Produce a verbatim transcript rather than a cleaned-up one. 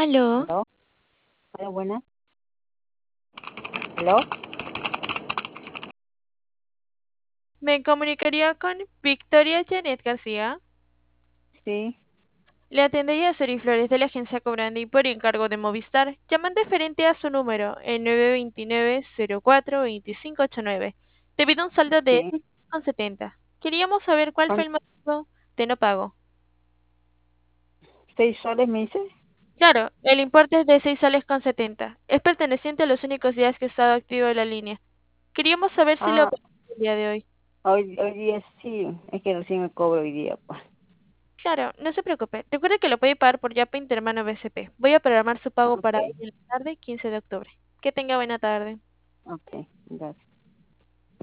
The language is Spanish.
Aló, ¿Aló? Hola, buenas. ¿Aló? me comunicaría con Victoria Janet García. Sí, Le atendería Seri Flores de la agencia Cobrandi por encargo de Movistar. Llaman referente a su número, el nueve dos nueve cero cuatro dos cinco ocho nueve, debido a un saldo de sí. con setenta. Queríamos saber cuál fue ¿Cuán- el motivo de no pago. ¿Seis soles me dice? Claro, el importe es de seis soles con setenta. Es perteneciente a los únicos días que ha estado activo la línea. Queríamos saber si lo Ah, operó el día de hoy. hoy, hoy día sí. Es que recién me cobro hoy día, pues. Claro, no se preocupe. Recuerde que lo puede pagar por Yape Intermano B C P. Voy a programar su pago para Ok, hoy en la tarde, quince de octubre. Que tenga buena tarde. ok, gracias.